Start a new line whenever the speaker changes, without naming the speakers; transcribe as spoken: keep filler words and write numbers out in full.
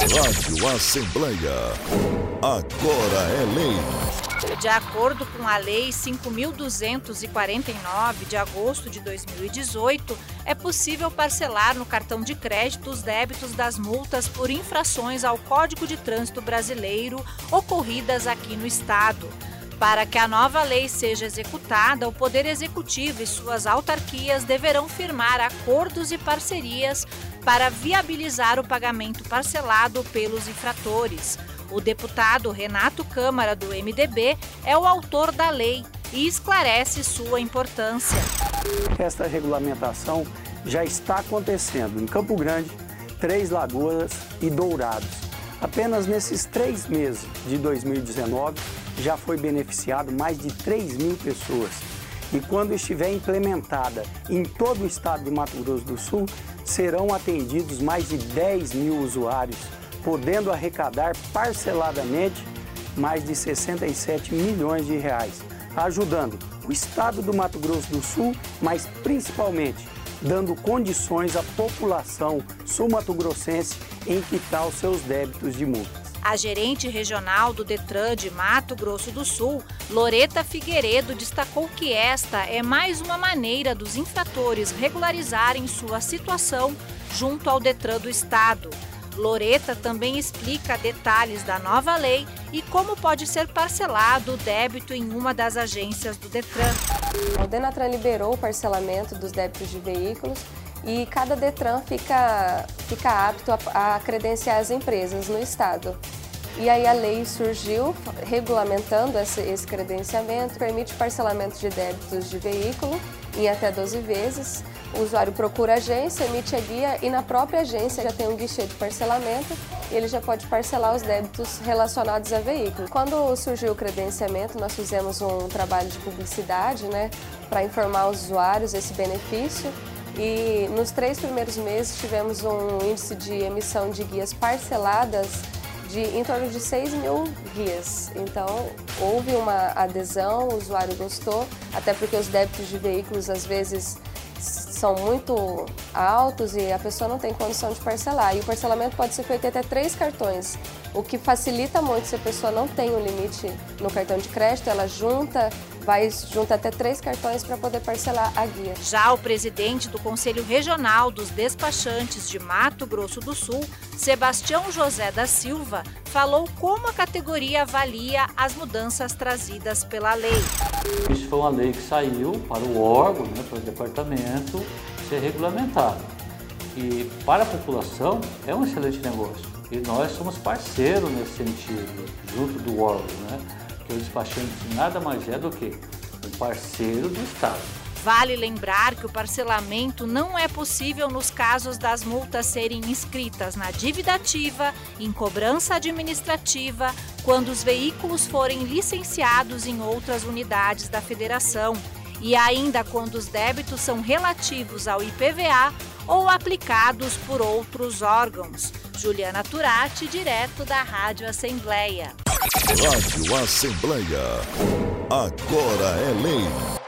Rádio Assembleia. Agora é lei.
De acordo com a Lei cinco mil duzentos e quarenta e nove, de agosto de dois mil e dezoito, é possível parcelar no cartão de crédito os débitos das multas por infrações ao Código de Trânsito Brasileiro ocorridas aqui no Estado. Para que a nova lei seja executada, o Poder Executivo e suas autarquias deverão firmar acordos e parcerias para viabilizar o pagamento parcelado pelos infratores. O deputado Renato Câmara, do M D B, é o autor da lei e esclarece sua importância.
Esta regulamentação já está acontecendo em Campo Grande, Três Lagoas e Dourados. Apenas nesses três meses de dois mil e dezenove, já foi beneficiado mais de três mil pessoas. E quando estiver implementada em todo o estado de Mato Grosso do Sul, serão atendidos mais de dez mil usuários, podendo arrecadar parceladamente mais de sessenta e sete milhões de reais, ajudando o estado do Mato Grosso do Sul, mas principalmente dando condições à população sul-mato-grossense em quitar os seus débitos de multas.
A gerente regional do Detran de Mato Grosso do Sul, Loreta Figueiredo, destacou que esta é mais uma maneira dos infratores regularizarem sua situação junto ao Detran do Estado. Loreta também explica detalhes da nova lei e como pode ser parcelado o débito em uma das agências do Detran.
O Denatran liberou o parcelamento dos débitos de veículos e cada Detran fica, fica apto a, a credenciar as empresas no estado. E aí a lei surgiu regulamentando esse, esse credenciamento, permite parcelamento de débitos de veículo em até doze vezes. O usuário procura a agência, emite a guia e na própria agência já tem um guichê de parcelamento e ele já pode parcelar os débitos relacionados a veículo. Quando surgiu o credenciamento, nós fizemos um trabalho de publicidade, né, para informar os usuários esse benefício. E nos três primeiros meses tivemos um índice de emissão de guias parceladas de em torno de seis mil guias. Então, houve uma adesão, o usuário gostou, até porque os débitos de veículos às vezes são muito altos e a pessoa não tem condição de parcelar. E o parcelamento pode ser feito até três cartões, o que facilita muito se a pessoa não tem um limite no cartão de crédito, ela junta, vai juntar até três cartões para poder parcelar a guia.
Já o presidente do Conselho Regional dos Despachantes de Mato Grosso do Sul, Sebastião José da Silva, falou como a categoria avalia as mudanças trazidas pela lei.
Isso foi uma lei que saiu para o órgão, né, para o departamento ser regulamentado. E para a população é um excelente negócio. E nós somos parceiros nesse sentido, junto do órgão, né? Porque o despachante nada mais é do que um parceiro do Estado.
Vale lembrar que o parcelamento não é possível nos casos das multas serem inscritas na dívida ativa, em cobrança administrativa, quando os veículos forem licenciados em outras unidades da federação e ainda quando os débitos são relativos ao I P V A ou aplicados por outros órgãos. Juliana Turati, direto da Rádio Assembleia.
Rádio Assembleia. Agora é lei.